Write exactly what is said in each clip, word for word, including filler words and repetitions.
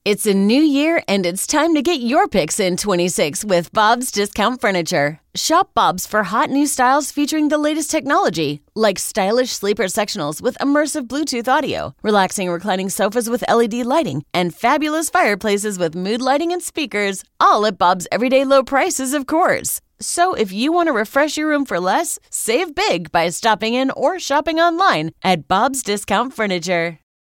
It's a new year, and it's time to get your picks in twenty-six with Bob's Discount Furniture. Shop Bob's for hot new styles featuring the latest technology, like stylish sleeper sectionals with immersive Bluetooth audio, relaxing reclining sofas with L E D lighting, and fabulous fireplaces with mood lighting and speakers, all at Bob's everyday low prices, of course. So if you want to refresh your room for less, save big by stopping in or shopping online at Bob's Discount Furniture.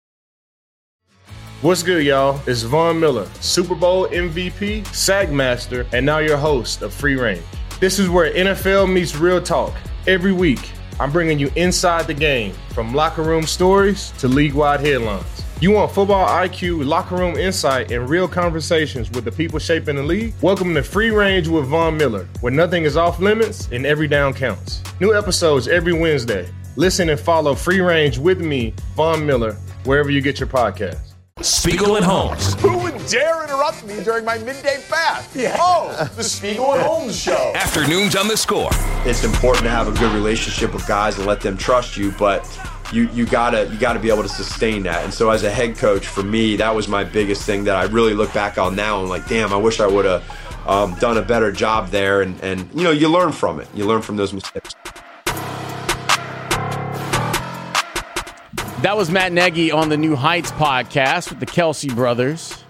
What's good, y'all? It's Von Miller, Super Bowl M V P, Sack Master, and now your host of Free Range. This is where N F L meets real talk. Every week, I'm bringing you inside the game, from locker room stories to league-wide headlines. You want football I Q, locker room insight, and real conversations with the people shaping the league? Welcome to Free Range with Von Miller, where nothing is off limits and every down counts. New episodes every Wednesday. Listen and follow Free Range with me, Von Miller, wherever you get your podcasts. Spiegel and Holmes. Who would dare interrupt me during my midday fast? Yeah. Oh, the Spiegel and Holmes show. Afternoons on The Score. It's important to have a good relationship with guys and let them trust you, but you you gotta you gotta be able to sustain that. And so as a head coach, for me, that was my biggest thing that I really look back on now and like, damn, I wish I would have um, done a better job there. And, and you know, you learn from it. You learn from those mistakes. That was Matt Nagy on the New Heights podcast with the Kelsey brothers.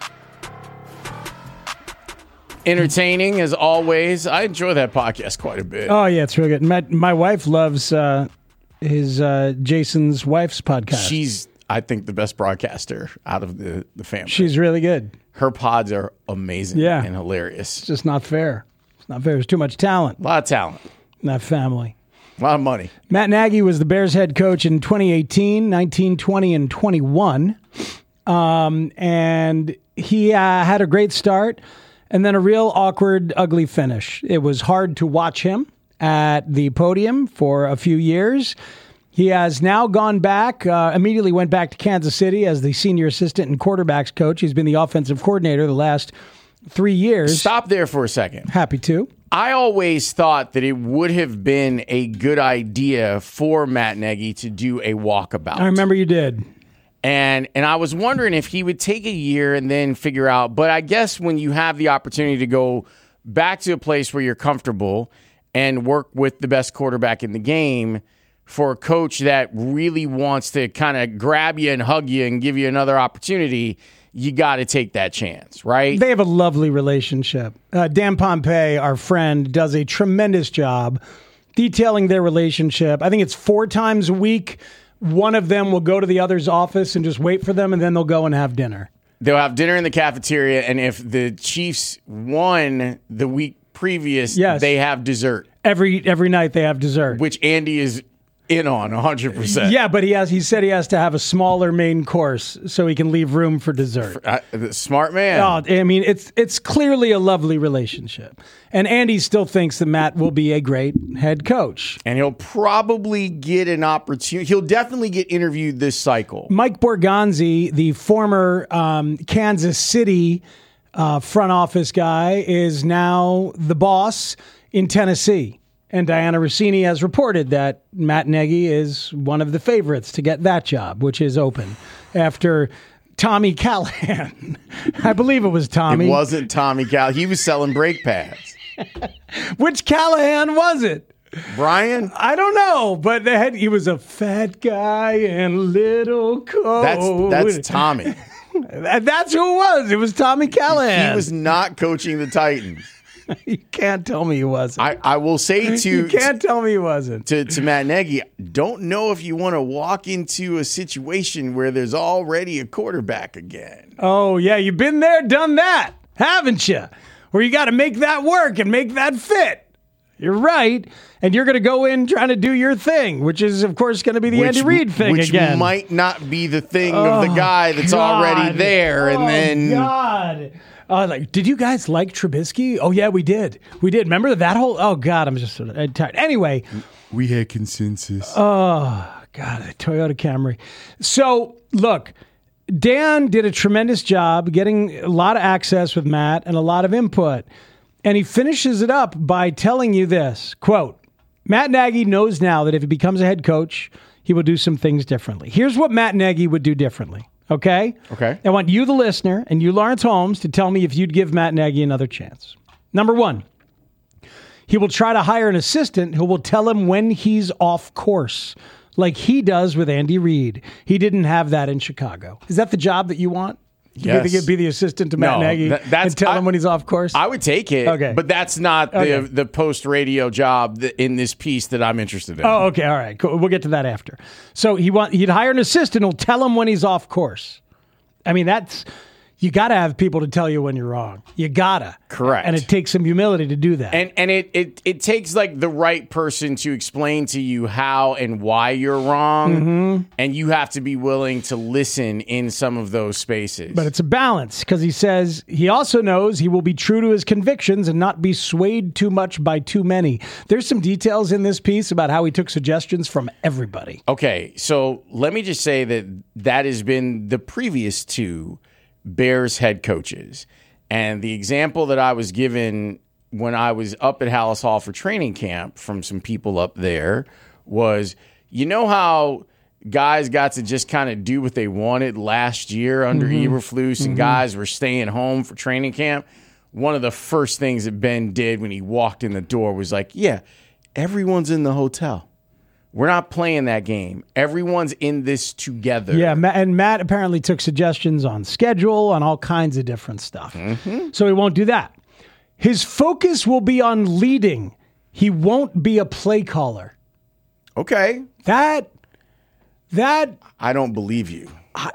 Entertaining as always. I enjoy that podcast quite a bit. Oh, yeah, it's really good. My, my wife loves uh, his uh, Jason's wife's podcast. She's, I think, the best broadcaster out of the, the family. She's really good. Her pods are amazing yeah. and hilarious. It's just not fair. It's not fair. There's too much talent. A lot of talent. In that family. A lot of money. Matt Nagy was the Bears head coach in twenty eighteen, nineteen, twenty, and twenty-one. Um, and he uh, had a great start and then a real awkward, ugly finish. It was hard to watch him at the podium for a few years. He has now gone back, uh, immediately went back to Kansas City as the senior assistant and quarterbacks coach. He's been the offensive coordinator the last three years. Stop there for a second. Happy to. I always thought that it would have been a good idea for Matt Nagy to do a walkabout. I remember you did. And and I was wondering if he would take a year and then figure out. But I guess when you have the opportunity to go back to a place where you're comfortable and work with the best quarterback in the game, for a coach that really wants to kind of grab you and hug you and give you another opportunity, you got to take that chance, right? They have a lovely relationship. Uh, Dan Pompei, our friend, does a tremendous job detailing their relationship. I think it's four times a week. One of them will go to the other's office and just wait for them, and then they'll go and have dinner. They'll have dinner in the cafeteria, and if the Chiefs won the week previous, yes. they have dessert. Every every night they have dessert. Which Andy is in on one hundred percent. Yeah, but he has. He said he has to have a smaller main course so he can leave room for dessert. For, uh, smart man. Oh, I mean, it's it's clearly a lovely relationship. And Andy still thinks that Matt will be a great head coach. And he'll probably get an opportunity. He'll definitely get interviewed this cycle. Mike Borgonzi, the former um, Kansas City uh, front office guy, is now the boss in Tennessee. And Diana Rossini has reported that Matt Nagy is one of the favorites to get that job, which is open after Tommy Callahan. I believe it was Tommy. It wasn't Tommy Callahan. He was selling brake pads. Which Callahan was it? Brian? I don't know, but they had, he was a fat guy in little coat. That's, that's Tommy. That's who it was. It was Tommy Callahan. He was not coaching the Titans. You can't tell me he wasn't. I, I will say to you can't tell me he wasn't. To, to Matt Nagy, don't know if you want to walk into a situation where there's already a quarterback again. Oh, yeah. You've been there, done that, haven't you? Where you got to make that work and make that fit. You're right. And you're going to go in trying to do your thing, which is, of course, going to be the which, Andy Reid thing which again. Which might not be the thing oh, of the guy that's God. already there. Oh, and then God. Uh, like, did you guys like Trubisky? Oh, yeah, we did. We did. Remember that whole... Oh, God, I'm just sort of tired. Anyway. We had consensus. Oh, God, the Toyota Camry. So, look, Dan did a tremendous job getting a lot of access with Matt and a lot of input. And he finishes it up by telling you this, quote, Matt Nagy knows now that if he becomes a head coach, he will do some things differently. Here's what Matt Nagy would do differently. Okay? Okay. I want you, the listener, and you, Lawrence Holmes, to tell me if you'd give Matt Nagy another chance. Number one, he will try to hire an assistant who will tell him when he's off course, like he does with Andy Reid. He didn't have that in Chicago. Is that the job that you want? Yes. You think be the assistant to Matt No, Nagy that- that's- and tell I- him when he's off course? I would take it, Okay. but that's not the Okay. the post radio job that, in this piece that I'm interested in. Oh, okay. All right. Cool. We'll get to that after. So he want he'd hire an assistant who'll tell him when he's off course. I mean, that's you got to have people to tell you when you're wrong. You gotta. Correct. And it takes some humility to do that. And and it, it it takes like the right person to explain to you how and why you're wrong, Mm-hmm. and you have to be willing to listen in some of those spaces. But it's a balance because he says he also knows he will be true to his convictions and not be swayed too much by too many. There's some details in this piece about how he took suggestions from everybody. Okay, so let me just say that that has been the previous two Bears head coaches. And the example that I was given when I was up at Hallis Hall for training camp from some people up there was, you know how guys got to just kind of do what they wanted last year under Mm-hmm. Eberflus and Mm-hmm. guys were staying home for training camp? One of the first things that Ben did when he walked in the door was like, yeah, everyone's in the hotel. We're not playing that game. Everyone's in this together. Yeah, Ma- and Matt apparently took suggestions on schedule, on all kinds of different stuff. Mm-hmm. So he won't do that. His focus will be on leading. He won't be a play caller. Okay. That, that, I don't believe you.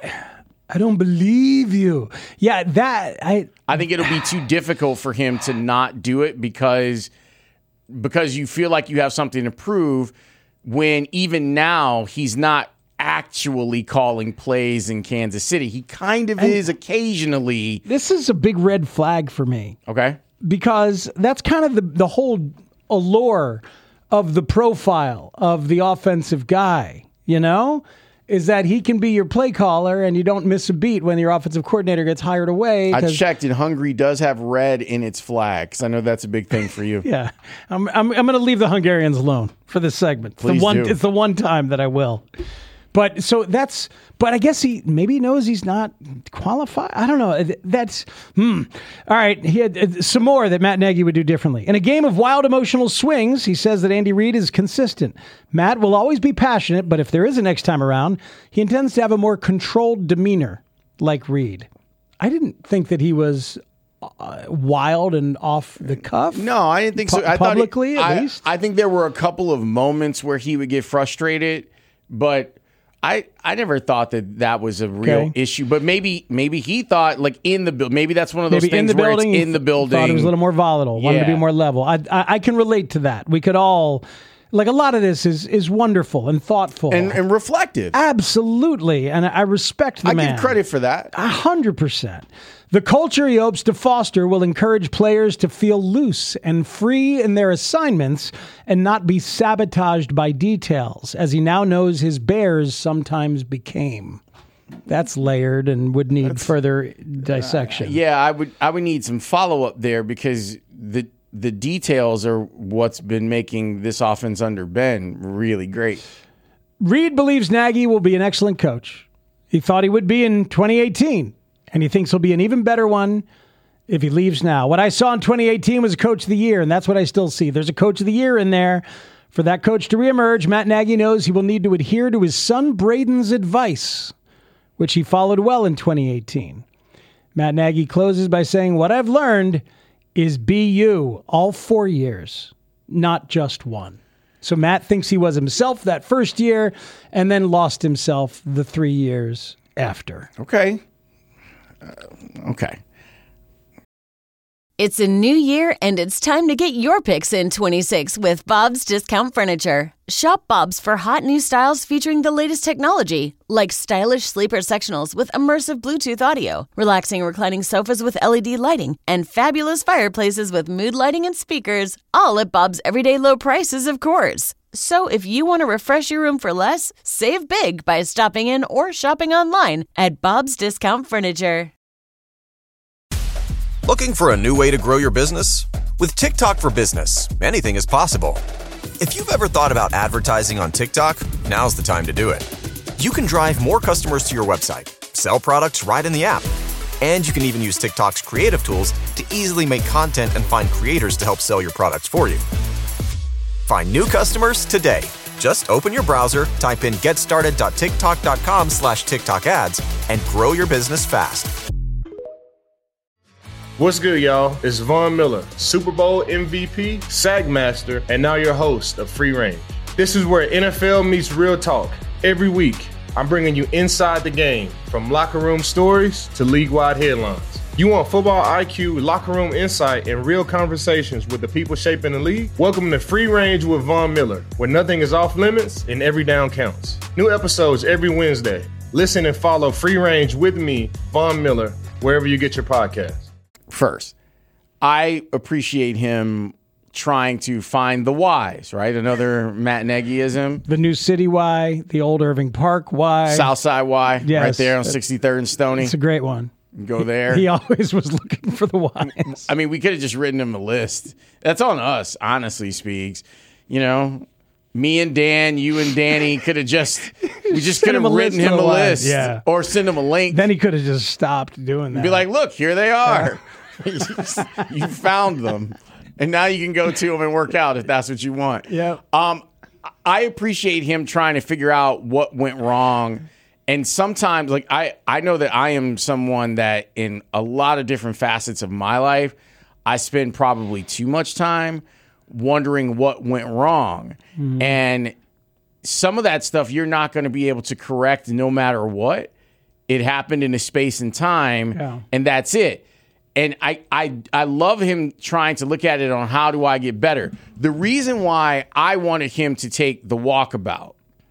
I don't believe you. Yeah, that, I, I think it'll be too difficult for him to not do it because because you feel like you have something to prove when even now he's not actually calling plays in Kansas City. He kind of is occasionally. this is a big red flag for me. Okay. Because that's kind of the, the whole allure of the profile of the offensive guy, you know, is that he can be your play caller and you don't miss a beat when your offensive coordinator gets hired away. I 'cause- checked and Hungary does have red in its flag because I know that's a big thing for you. Yeah, I'm I'm, I'm going to leave the Hungarians alone for this segment. It's Please the one, do. It's the one time that I will. But so that's, but I guess he maybe he knows he's not qualified. I don't know. That's, hmm. All right. He had uh, some more that Matt Nagy would do differently. In a game of wild emotional swings, he says that Andy Reid is consistent. Matt will always be passionate, but if there is a next time around, he intends to have a more controlled demeanor like Reid. I didn't think that he was uh, wild and off the cuff. No, I didn't think so. Pu- I thought he- publicly, at I, least? I think there were a couple of moments where he would get frustrated, but I I never thought that that was a real Okay. issue. But maybe maybe he thought like in the building. Maybe that's one of those Maybe in things the where building, it's in the building. thought it was a little more volatile. Wanted to be Yeah. more level. I, I I can relate to that. We could all, like a lot of this is is wonderful and thoughtful and, and reflective. absolutely, and I respect the I man. give credit for that. A hundred percent. The culture he hopes to foster will encourage players to feel loose and free in their assignments and not be sabotaged by details, as he now knows his Bears sometimes became. That's layered and would need further dissection. Yeah, I would I would need some follow up there because the the details are what's been making this offense under Ben really great. Reid believes Nagy will be an excellent coach. He thought he would be in twenty eighteen, and he thinks he'll be an even better one if he leaves now. What I saw in twenty eighteen was a coach of the year, and that's what I still see. There's a coach of the year in there. For that coach to reemerge, Matt Nagy knows he will need to adhere to his son Braden's advice, which he followed well in twenty eighteen. Matt Nagy closes by saying, "What I've learned is be you all four years, not just one." So Matt thinks he was himself that first year and then lost himself the three years after. Okay. Uh, okay. It's a new year, and it's time to get your picks in twenty-six with Bob's Discount Furniture. Shop Bob's for hot new styles featuring the latest technology, like stylish sleeper sectionals with immersive Bluetooth audio, relaxing reclining sofas with L E D lighting, and fabulous fireplaces with mood lighting and speakers, all at Bob's everyday low prices, of course. So if you want to refresh your room for less, save big by stopping in or shopping online at Bob's Discount Furniture. Looking for a new way to grow your business? With TikTok for Business, anything is possible. If you've ever thought about advertising on TikTok, now's the time to do it. You can drive more customers to your website, sell products right in the app. And you can even use TikTok's creative tools to easily make content and find creators to help sell your products for you. Find new customers today. Just open your browser, type in getstarted.tiktok.com slash TikTok ads, and grow your business fast. What's good, y'all? It's Von Miller, Super Bowl M V P, Sack Master, and now your host of Free Range. This is where N F L meets real talk. Every week, I'm bringing you inside the game, from locker room stories to league-wide headlines. You want football I Q, locker room insight, and real conversations with the people shaping the league? Welcome to Free Range with Von Miller, where nothing is off limits and every down counts. New episodes every Wednesday. Listen and follow Free Range with me, Von Miller, wherever you get your podcasts. First, I appreciate him trying to find the whys, right? Another Matt Nagyism. The New City Y, the old Irving Park Y. Southside Y, yes, right there on sixty-third and Stony. It's a great one. Go there. He always was looking for the Ys. I mean, we could have just written him a list. That's on us, honestly, Speaks. You know, me and Dan, you and Danny could have just, we just could have written him a list. Yeah. Or send him a link. Then he could have just stopped doing that. Be like, look, here they are. You found them. And now you can go to them and work out if that's what you want. Yeah. Um, I appreciate him trying to figure out what went wrong. And sometimes, like, I, I know that I am someone that in a lot of different facets of my life, I spend probably too much time wondering what went wrong. Mm-hmm. And some of that stuff you're not going to be able to correct no matter what. It happened in a space and time, yeah. and that's it. And I, I I love him trying to look at it on how do I get better. The reason why I wanted him to take the walkabout,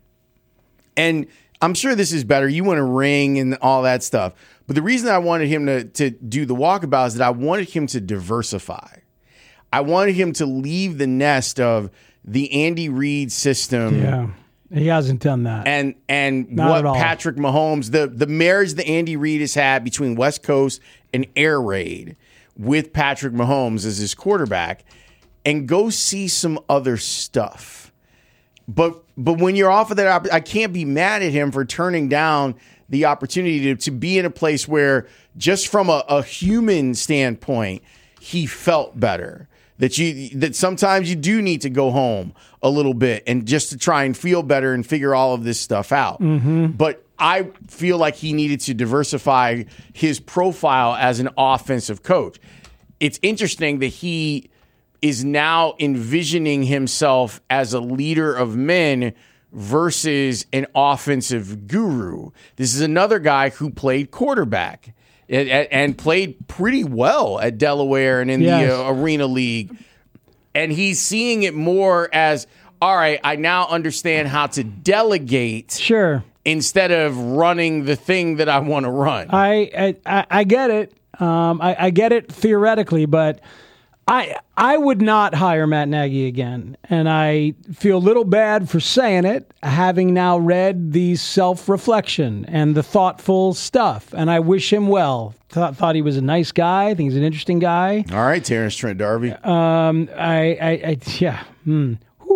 and I'm sure this is better. You want to ring and all that stuff. But the reason I wanted him to, to do the walkabout is that I wanted him to diversify. I wanted him to leave the nest of the Andy Reid system. Yeah. He hasn't done that. And and Not what Patrick Mahomes, the, the marriage that Andy Reid has had between West Coast and Air Raid with Patrick Mahomes as his quarterback, and go see some other stuff. But but when you're off of that, I can't be mad at him for turning down the opportunity to, to be in a place where just from a, a human standpoint, he felt better. That you that sometimes you do need to go home a little bit and just to try and feel better and figure all of this stuff out. Mm-hmm. But I feel like he needed to diversify his profile as an offensive coach. It's interesting that he is now envisioning himself as a leader of men versus an offensive guru. This is another guy who played quarterback. And played pretty well at Delaware and in yes. the uh, Arena League. And he's seeing it more as, all right, I now understand how to delegate sure. instead of running the thing that I want to run. I I, I get it. Um, I, I get it theoretically, but I I would not hire Matt Nagy again. And I feel a little bad for saying it, having now read the self-reflection and the thoughtful stuff. And I wish him well. Thought, thought he was a nice guy. I think he's an interesting guy. All right, Terrence Trent D'Arby. Um, I, I, I yeah. Hmm.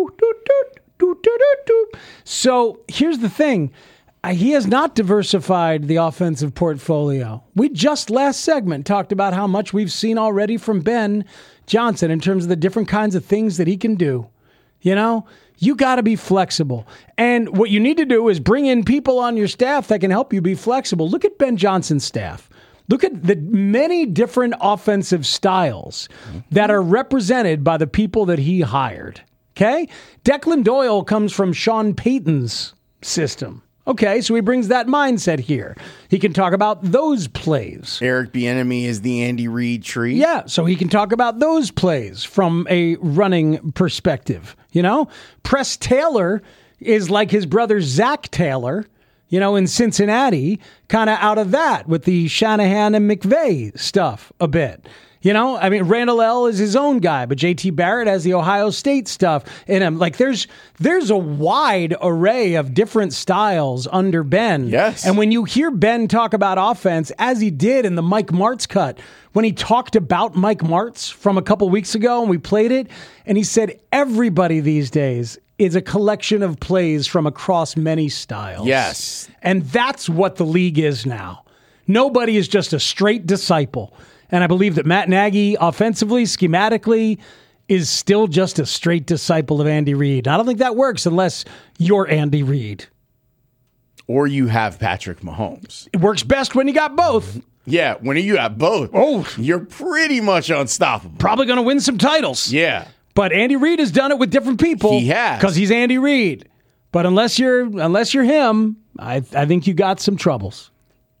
So here's the thing. He has not diversified the offensive portfolio. We just last segment talked about how much we've seen already from Ben Johnson in terms of the different kinds of things that he can do. You know, you got to be flexible. And what you need to do is bring in people on your staff that can help you be flexible. Look at Ben Johnson's staff. Look at the many different offensive styles that are represented by the people that he hired. Okay? Declan Doyle comes from Sean Payton's system. Okay, so he brings that mindset here. He can talk about those plays. Eric Bieniemy is the Andy Reid tree. Yeah, so he can talk about those plays from a running perspective. You know, Press Taylor is like his brother Zach Taylor, you know, in Cincinnati, kind of out of that with the Shanahan and McVay stuff a bit. You know, I mean, Randall L. is his own guy, but J T Barrett has the Ohio State stuff in him. Like, there's there's a wide array of different styles under Ben. Yes. And when you hear Ben talk about offense, as he did in the Mike Martz cut, when he talked about Mike Martz from a couple weeks ago and we played it, and he said everybody these days is a collection of plays from across many styles. Yes. And that's what the league is now. Nobody is just a straight disciple. And I believe that Matt Nagy, offensively, schematically, is still just a straight disciple of Andy Reid. I don't think that works unless you're Andy Reid. Or you have Patrick Mahomes. It works best when you got both. Yeah, when you have both, oh, you're pretty much unstoppable. Probably going to win some titles. Yeah. But Andy Reid has done it with different people. He has. Because he's Andy Reid. But unless you're unless you're him, I I think you got some troubles.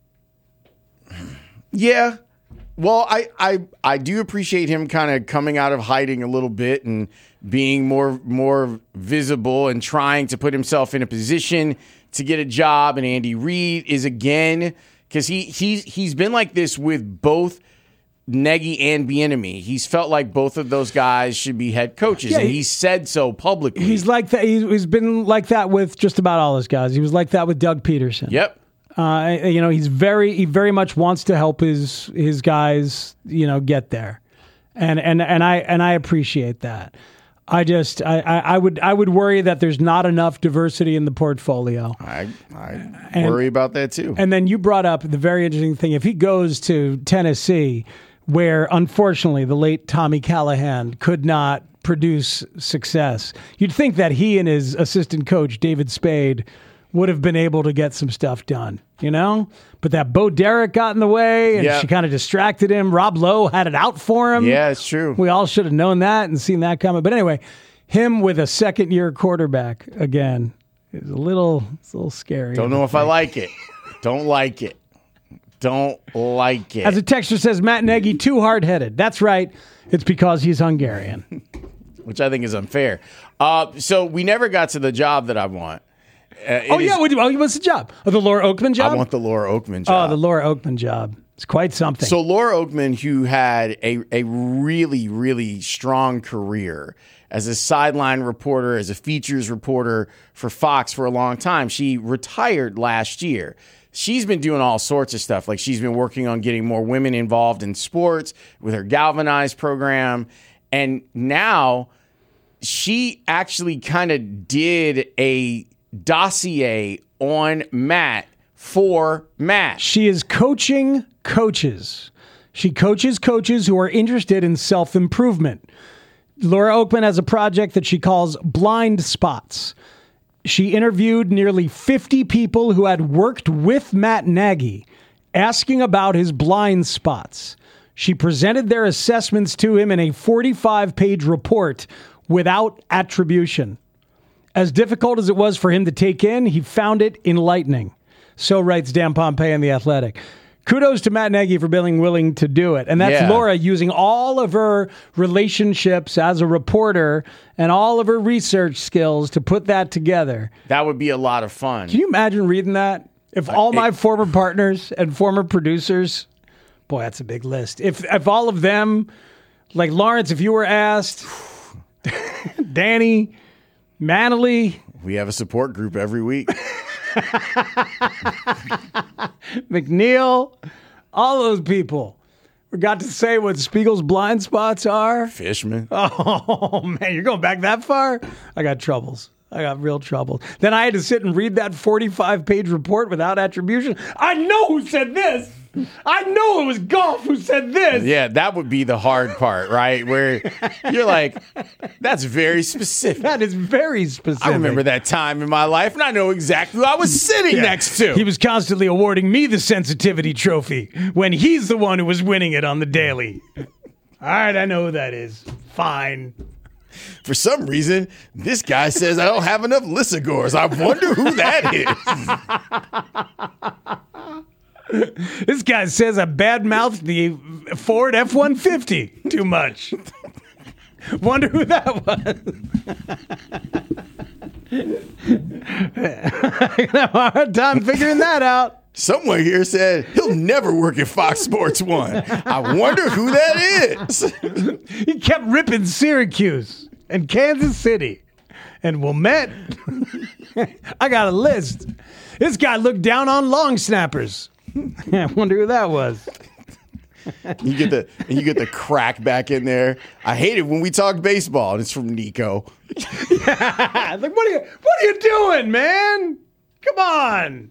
Yeah. Well, I, I, I do appreciate him kind of coming out of hiding a little bit and being more more visible and trying to put himself in a position to get a job. And Andy Reid is again, because he he's he's been like this with both Nagy and Bieniemy. He's felt like both of those guys should be head coaches, yeah, and he, he said so publicly. He's like that. He's been like that with just about all his guys. He was like that with Doug Peterson. Yep. Uh, you know, he's very he very much wants to help his his guys, you know, get there, and and and I and I appreciate that. I just I, I would I would worry that there's not enough diversity in the portfolio. I I and, worry about that too. And then you brought up the very interesting thing. If he goes to Tennessee, where unfortunately the late Tommy Callahan could not produce success, you'd think that he and his assistant coach David Spade would have been able to get some stuff done, you know? But that Bo Derek got in the way, and yeah. she kind of distracted him. Rob Lowe had it out for him. Yeah, it's true. We all should have known that and seen that coming. But anyway, him with a second-year quarterback, again, is a little, it's a little scary. Don't know if I like it. Don't like it. Don't like it. As a texter says, Matt Nagy, too hard-headed. That's right. It's because he's Hungarian. Which I think is unfair. Uh, so we never got to the job that I want. Uh, oh, is, yeah. What, what's the job? Oh, the Laura Oakman job? I want the Laura Oakman job. Oh, the Laura Oakman job. It's quite something. So Laura Oakman, who had a, a really, really strong career as a sideline reporter, as a features reporter for Fox for a long time, she retired last year. She's been doing all sorts of stuff. Like she's been working on getting more women involved in sports with her Galvanize program. And now she actually kind of did a dossier on Matt for Matt. She is coaching coaches. She coaches coaches who are interested in self-improvement. Laura Oakman has a project that she calls Blind Spots. She interviewed nearly fifty people who had worked with Matt Nagy, asking about his blind spots. She presented their assessments to him in a forty-five page report without attribution. As difficult as it was for him to take in, he found it enlightening. So writes Dan Pompei in The Athletic. Kudos to Matt Nagy for being willing to do it. And that's yeah. Laura using all of her relationships as a reporter and all of her research skills to put that together. That would be a lot of fun. Can you imagine reading that? If all uh, it, my former partners and former producers, boy, that's a big list. If if all of them, like Lawrence, if you were asked, Danny, Manley. We have a support group every week. McNeil, all those people. We got to say what Spiegel's blind spots are. Fishman. Oh, man, you're going back that far? I got troubles. I got real troubles. Then I had to sit and read that forty-five page report without attribution. I know who said this. I know it was Goff who said this. Yeah, that would be the hard part, right? Where you're like, that's very specific. That is very specific. I remember that time in my life, and I know exactly who I was sitting yeah. next to. He was constantly awarding me the sensitivity trophy when he's the one who was winning it on the daily. All right, I know who that is. Fine. For some reason, this guy says I don't have enough Lissagors. I wonder who that is. This guy says I badmouthed the Ford F one fifty too much. Wonder who that was. I have a hard time figuring that out. Someone here said he'll never work at Fox Sports One. I wonder who that is. He kept ripping Syracuse and Kansas City and Wilmette. I got a list. This guy looked down on long snappers. I wonder who that was. You get the you get the crack back in there. I hate it when we talk baseball and it's from Nico. Yeah, like what are you what are you doing, man? Come on.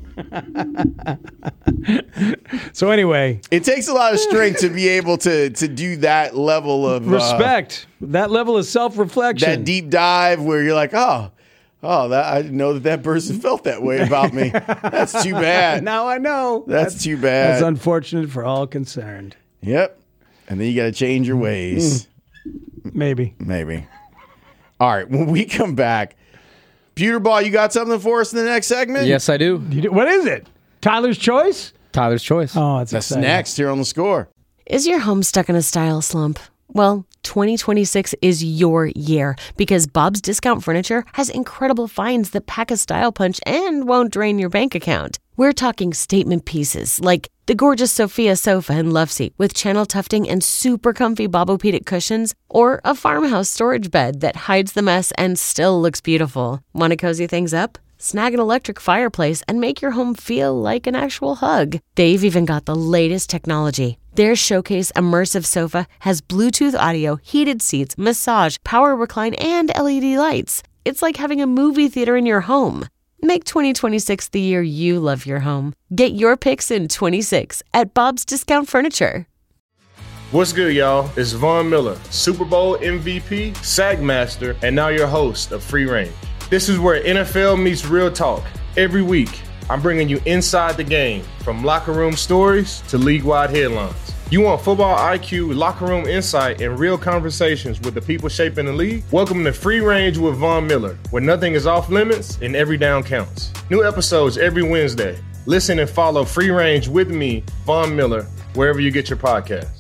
So anyway, it takes a lot of strength to be able to to do that level of respect, uh, that level of self-reflection, that deep dive where you're like, oh, oh, that I didn't know that that person felt that way about me. That's too bad. Now I know. That's, that's too bad. That's unfortunate for all concerned. Yep. And then you got to change your ways. Mm. Maybe. Maybe. All right. When we come back, Pewter Ball, you got something for us in the next segment? Yes, I do. You do? What is it? Tyler's Choice? Tyler's Choice. Oh, it's That's exciting. next here on The Score. Is your home stuck in a style slump? Well, twenty twenty-six is your year because Bob's Discount Furniture has incredible finds that pack a style punch and won't drain your bank account. We're talking statement pieces like the gorgeous Sophia sofa and love seat with channel tufting and super comfy Bobopedic cushions, or a farmhouse storage bed that hides the mess and still looks beautiful. Want to cozy things up? Snag an electric fireplace and make your home feel like an actual hug. They've even got the latest technology. Their Showcase Immersive Sofa has Bluetooth audio, heated seats, massage, power recline, and L E D lights. It's like having a movie theater in your home. Make twenty twenty-six the year you love your home. Get your picks in twenty-six at Bob's Discount Furniture. What's good, y'all? It's Von Miller, Super Bowl M V P, Sack Master, and now your host of Free Range. This is where N F L meets real talk. Every week, I'm bringing you inside the game, from locker room stories to league-wide headlines. You want football I Q, locker room insight, and real conversations with the people shaping the league? Welcome to Free Range with Von Miller, where nothing is off limits and every down counts. New episodes every Wednesday. Listen and follow Free Range with me, Von Miller, wherever you get your podcasts.